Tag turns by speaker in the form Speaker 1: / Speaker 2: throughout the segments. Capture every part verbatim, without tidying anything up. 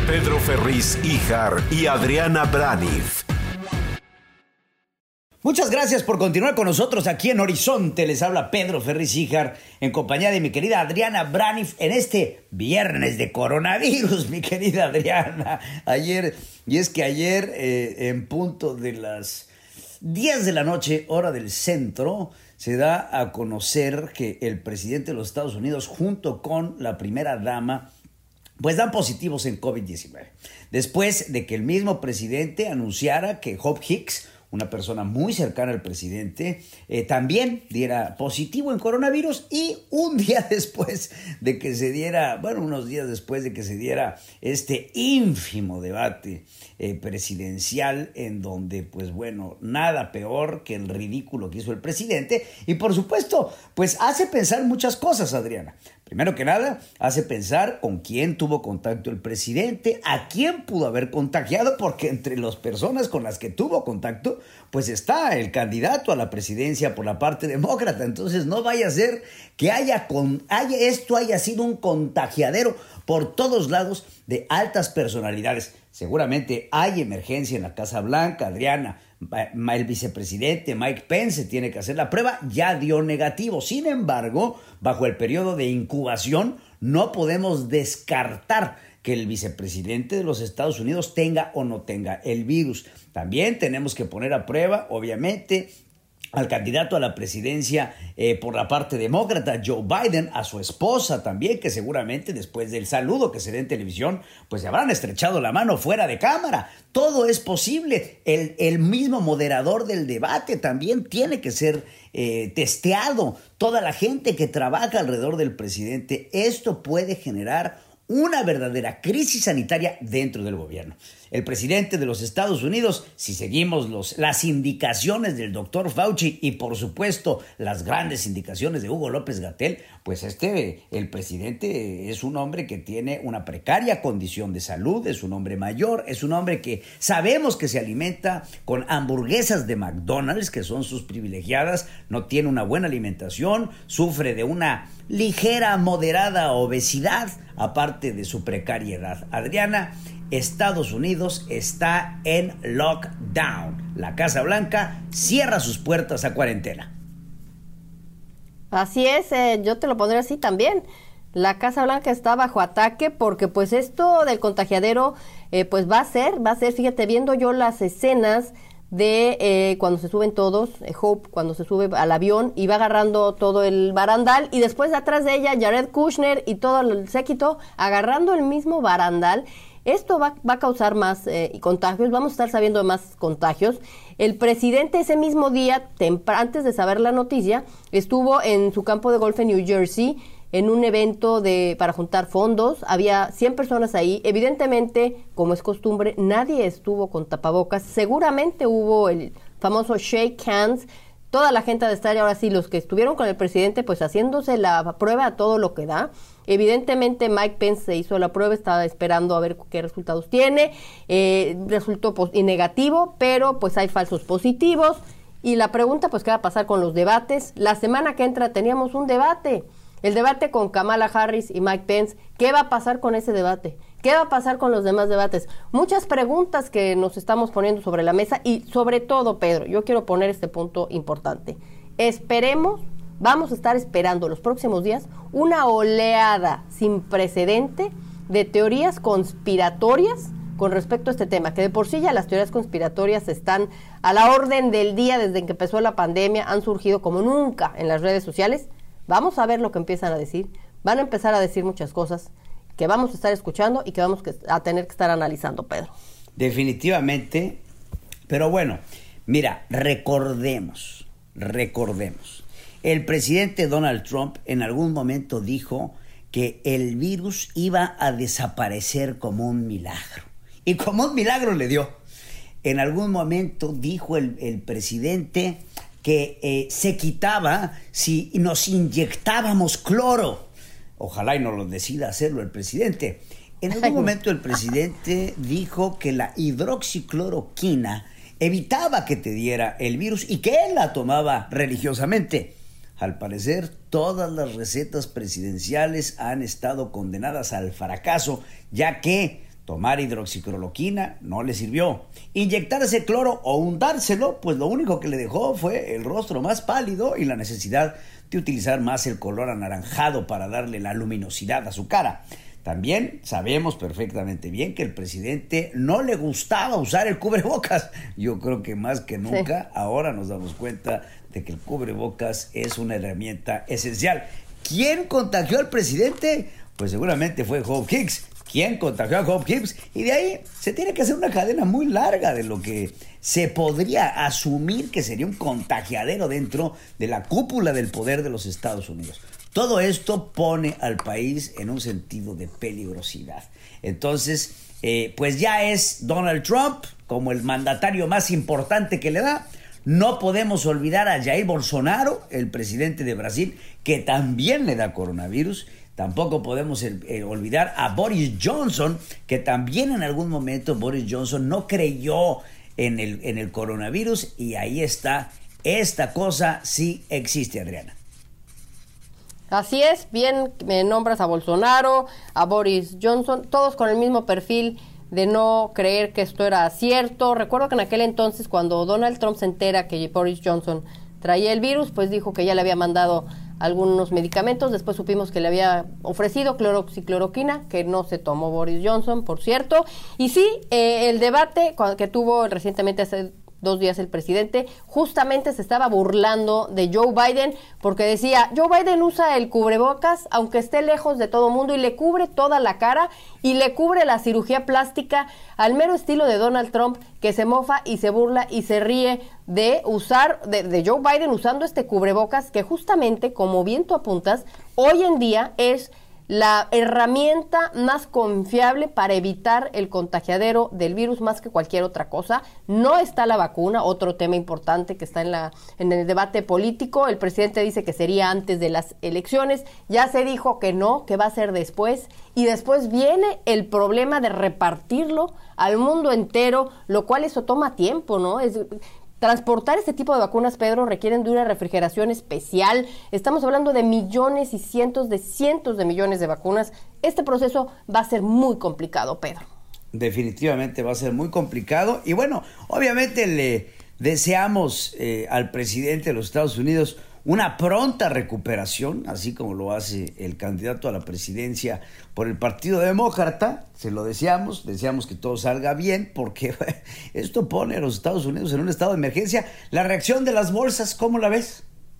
Speaker 1: Pedro Ferriz Híjar y Adriana Braniff.
Speaker 2: Muchas gracias por continuar con nosotros aquí en Horizonte. Les habla Pedro Ferriz Híjar en compañía de mi querida Adriana Braniff en este viernes de coronavirus, mi querida Adriana. Ayer, y es que ayer eh, en punto de las diez de la noche, hora del centro, se da a conocer que el presidente de los Estados Unidos junto con la primera dama pues dan positivos en COVID diecinueve. Después de que el mismo presidente anunciara que Hope Hicks, una persona muy cercana al presidente, eh, también diera positivo en coronavirus, y un día después de que se diera, bueno, unos días después de que se diera este ínfimo debate eh, presidencial en donde, pues bueno, nada peor que el ridículo que hizo el presidente, y por supuesto, pues hace pensar muchas cosas, Adriana. Primero que nada, hace pensar con quién tuvo contacto el presidente, a quién pudo haber contagiado, porque entre las personas con las que tuvo contacto, pues está el candidato a la presidencia por la parte demócrata. Entonces no vaya a ser que haya, con, haya esto haya sido un contagiadero por todos lados de altas personalidades. Seguramente hay emergencia en la Casa Blanca, Adriana. El vicepresidente Mike Pence tiene que hacer la prueba, ya dio negativo. Sin embargo, bajo el periodo de incubación, no podemos descartar que el vicepresidente de los Estados Unidos tenga o no tenga el virus. También tenemos que poner a prueba, obviamente, al candidato a la presidencia eh, por la parte demócrata, Joe Biden, a su esposa también, que seguramente después del saludo que se dé en televisión, pues se habrán estrechado la mano fuera de cámara. Todo es posible. El, el mismo moderador del debate también tiene que ser eh, testeado. Toda la gente que trabaja alrededor del presidente, esto puede generar una verdadera crisis sanitaria dentro del gobierno. El presidente de los Estados Unidos, si seguimos los, las indicaciones del doctor Fauci y por supuesto las grandes indicaciones de Hugo López-Gatell, pues este, el presidente es un hombre que tiene una precaria condición de salud, es un hombre mayor, es un hombre que sabemos que se alimenta con hamburguesas de McDonald's, que son sus privilegiadas, no tiene una buena alimentación, sufre de una ligera, moderada obesidad, aparte de su precariedad. Adriana, Estados Unidos está en lockdown. La Casa Blanca cierra sus puertas a cuarentena.
Speaker 3: Así es, eh, yo te lo pondré así también. La Casa Blanca está bajo ataque porque pues esto del contagiadero eh, pues va a ser, va a ser, fíjate, viendo yo las escenas de eh, cuando se suben todos, eh, Hope cuando se sube al avión y va agarrando todo el barandal, y después de atrás de ella Jared Kushner y todo el séquito agarrando el mismo barandal. Esto va, va a causar más eh, contagios, vamos a estar sabiendo de más contagios. El presidente ese mismo día, antes de saber la noticia, estuvo en su campo de golf en New Jersey en un evento de para juntar fondos. Había cien personas ahí. Evidentemente, como es costumbre, nadie estuvo con tapabocas. Seguramente hubo el famoso shake hands. Toda la gente ha de estar, ahora sí, los que estuvieron con el presidente, pues haciéndose la prueba a todo lo que da. Evidentemente Mike Pence se hizo la prueba, estaba esperando a ver qué resultados tiene. Eh, resultó pues, negativo, pero pues hay falsos positivos. Y la pregunta, pues, ¿qué va a pasar con los debates? La semana que entra teníamos un debate. El debate con Kamala Harris y Mike Pence. ¿Qué va a pasar con ese debate? ¿Qué va a pasar con los demás debates? Muchas preguntas que nos estamos poniendo sobre la mesa y sobre todo, Pedro, yo quiero poner este punto importante. Esperemos, vamos a estar esperando los próximos días una oleada sin precedente de teorías conspiratorias con respecto a este tema, que de por sí ya las teorías conspiratorias están a la orden del día desde que empezó la pandemia, han surgido como nunca en las redes sociales. Vamos a ver lo que empiezan a decir, van a empezar a decir muchas cosas que vamos a estar escuchando y que vamos a tener que estar analizando, Pedro.
Speaker 2: Definitivamente, pero bueno, mira, recordemos, recordemos, el presidente Donald Trump en algún momento dijo que el virus iba a desaparecer como un milagro, y como un milagro le dio. En algún momento dijo el, el presidente que eh, se quitaba si nos inyectábamos cloro. Ojalá y no lo decida hacerlo el presidente. En algún momento el presidente dijo que la hidroxicloroquina evitaba que te diera el virus y que él la tomaba religiosamente. Al parecer, todas las recetas presidenciales han estado condenadas al fracaso, ya que Tomar hidroxicloroquina no le sirvió. Inyectarse cloro o untárselo, pues lo único que le dejó fue el rostro más pálido y la necesidad de utilizar más el color anaranjado para darle la luminosidad a su cara. También sabemos perfectamente bien que el presidente no le gustaba usar el cubrebocas. Yo creo que más que nunca sí. Ahora nos damos cuenta de que el cubrebocas es una herramienta esencial. ¿Quién contagió al presidente? Pues seguramente fue Hope Hicks. ¿Quién contagió a Hope Hicks? Y de ahí se tiene que hacer una cadena muy larga de lo que se podría asumir que sería un contagiadero dentro de la cúpula del poder de los Estados Unidos. Todo esto pone al país en un sentido de peligrosidad. Entonces, eh, pues ya es Donald Trump como el mandatario más importante que le da. No podemos olvidar a Jair Bolsonaro, el presidente de Brasil, que también le da coronavirus. Tampoco podemos eh, olvidar a Boris Johnson, que también en algún momento Boris Johnson no creyó en el, en el coronavirus, y ahí está, esta cosa sí existe, Adriana.
Speaker 3: Así es, bien me nombras a Bolsonaro, a Boris Johnson, todos con el mismo perfil de no creer que esto era cierto. Recuerdo que en aquel entonces, cuando Donald Trump se entera que Boris Johnson traía el virus, pues dijo que ya le había mandado algunos medicamentos. Después supimos que le había ofrecido cloroxicloroquina, que no se tomó Boris Johnson, por cierto. Y sí, eh, el debate que tuvo recientemente hace dos días el presidente, justamente se estaba burlando de Joe Biden, porque decía, Joe Biden usa el cubrebocas, aunque esté lejos de todo mundo, y le cubre toda la cara, y le cubre la cirugía plástica, al mero estilo de Donald Trump, que se mofa y se burla y se ríe de usar, de, de Joe Biden usando este cubrebocas, que justamente, como bien tú apuntas, hoy en día es la herramienta más confiable para evitar el contagiadero del virus más que cualquier otra cosa. No está la vacuna, otro tema importante que está en la en el debate político. El presidente dice que sería antes de las elecciones, ya se dijo que no, que va a ser después, y después viene el problema de repartirlo al mundo entero, lo cual eso toma tiempo, ¿no? Es transportar este tipo de vacunas, Pedro, requieren de una refrigeración especial. Estamos hablando de millones y cientos de cientos de millones de vacunas. Este proceso va a ser muy complicado, Pedro.
Speaker 2: Definitivamente va a ser muy complicado. Y bueno, obviamente le deseamos eh, al presidente de los Estados Unidos una pronta recuperación, así como lo hace el candidato a la presidencia por el Partido Demócrata. Se lo deseamos, deseamos que todo salga bien, porque esto pone a los Estados Unidos en un estado de emergencia. La reacción de las bolsas, ¿cómo la ves?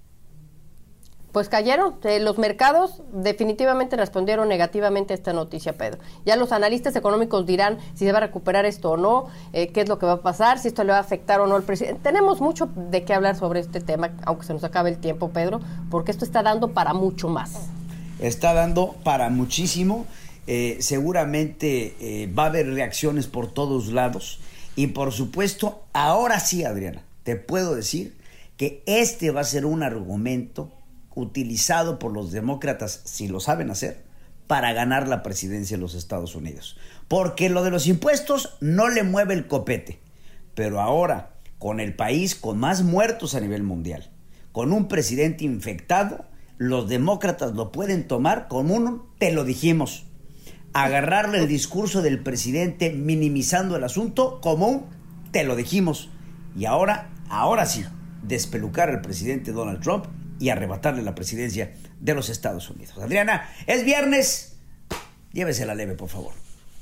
Speaker 3: Pues cayeron. Eh, los mercados definitivamente respondieron negativamente a esta noticia, Pedro. Ya los analistas económicos dirán si se va a recuperar esto o no, eh, qué es lo que va a pasar, si esto le va a afectar o no al presidente. Tenemos mucho de qué hablar sobre este tema, aunque se nos acabe el tiempo, Pedro, porque esto está dando para mucho más.
Speaker 2: Está dando para muchísimo. Eh, seguramente eh, va a haber reacciones por todos lados. Y por supuesto, ahora sí, Adriana, te puedo decir que este va a ser un argumento utilizado por los demócratas, si lo saben hacer, para ganar la presidencia de los Estados Unidos. Porque lo de los impuestos no le mueve el copete. Pero ahora, con el país con más muertos a nivel mundial, con un presidente infectado, los demócratas lo pueden tomar como un te lo dijimos. Agarrarle el discurso del presidente minimizando el asunto como un te lo dijimos. Y ahora, ahora sí, despelucar al presidente Donald Trump y arrebatarle la presidencia de los Estados Unidos. Adriana, es viernes, llévesela leve, por favor.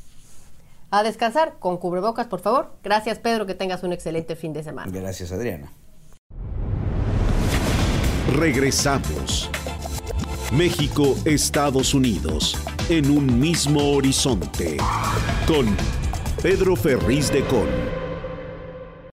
Speaker 3: A descansar con cubrebocas, por favor. Gracias, Pedro, que tengas un excelente fin de semana.
Speaker 2: Gracias, Adriana.
Speaker 1: Regresamos. México, Estados Unidos, en un mismo horizonte, con Pedro Ferriz de Con.